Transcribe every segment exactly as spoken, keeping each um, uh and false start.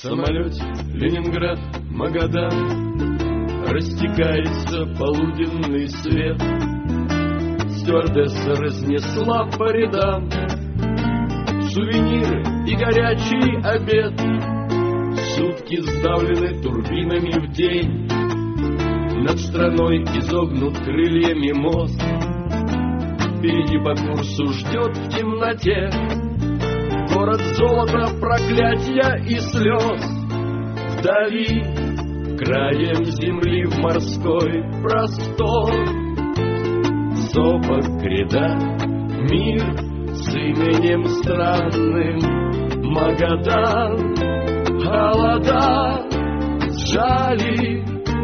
самолете Ленинград, Магадан, растекается полуденный свет. Стюардесса разнесла по рядам сувениры и горячий обед. Сутки сдавлены турбинами в день, над страной изогнут крыльями мост. Впереди по курсу ждет в темноте город золота, проклятия и слез. Вдали, краем земли в морской простор, сопок гряда, мир с именем странным Магадан. Холода сжали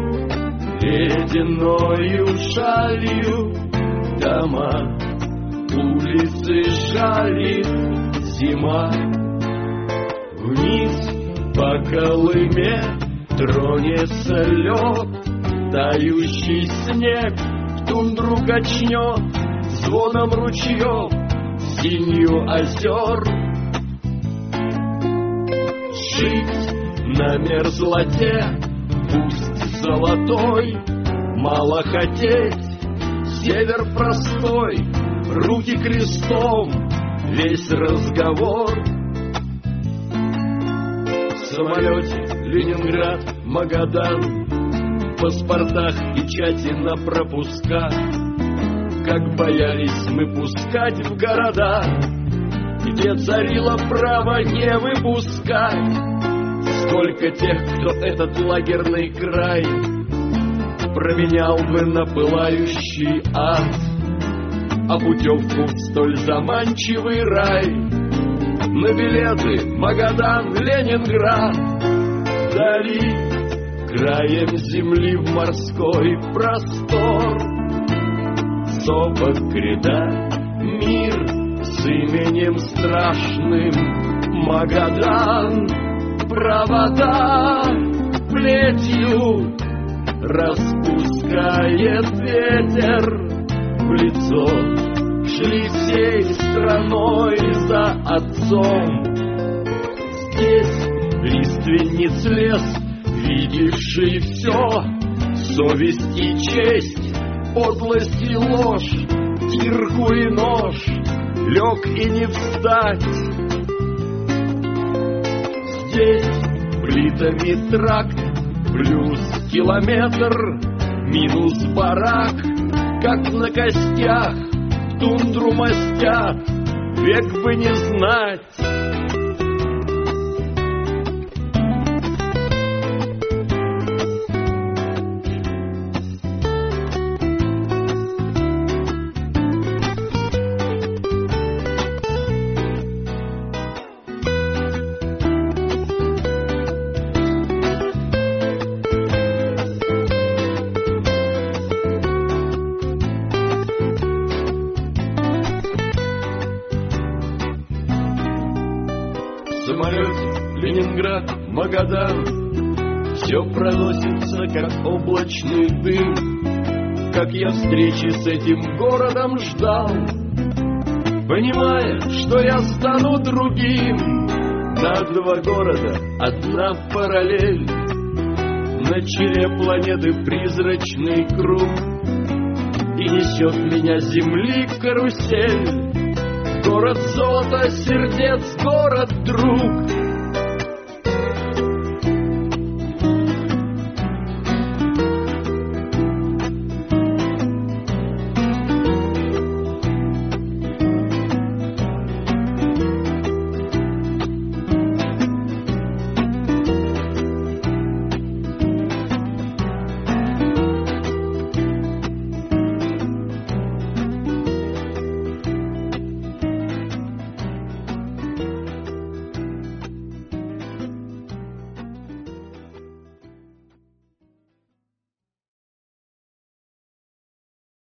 ледяною шалью дома, улицы жалит зима. Вниз по Колыме тронется лед, тающий снег в тундру качнет звоном ручьев, синью озер. Жить на мерзлоте, пусть золотой, мало хотеть, север простой, руки крестом, весь разговор. В самолете Ленинград, Магадан, в паспортах печати на пропуска. Как боялись мы пускать в города, где царило право не выпускать. Сколько тех, кто этот лагерный край променял бы на пылающий ад, а путевку в столь заманчивый рай на билеты Магадан, Ленинград. Вдали, краем земли в морской простор, сопок гряда, мир с именем страшным Магадан. Провода плетью распускает ветер в лицо. Шли всей страной за отцом. Здесь лиственниц лес, видевший все, совесть и честь, подлость и ложь, кирку и нож, лег и не встать. Здесь плитами тракт, плюс километр, минус барак, как на костях в тундру мостят, век бы не знать. В самолете Ленинград, Магадан, все проносится, как облачный дым. Как я встречи с этим городом ждал, понимая, что я стану другим. На два города одна параллель, на челе планеты призрачный круг, и несет меня с земли карусель. Город золота, сердец, город друг.